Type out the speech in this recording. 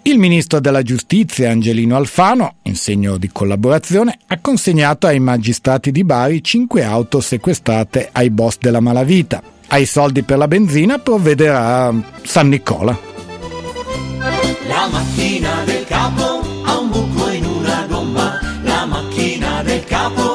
Il ministro della Giustizia Angelino Alfano, in segno di collaborazione, ha consegnato ai magistrati di Bari 5 auto sequestrate ai boss della malavita. Ai soldi per la benzina provvederà San Nicola. La macchina del capo ha un buco in una gomma, la macchina del capo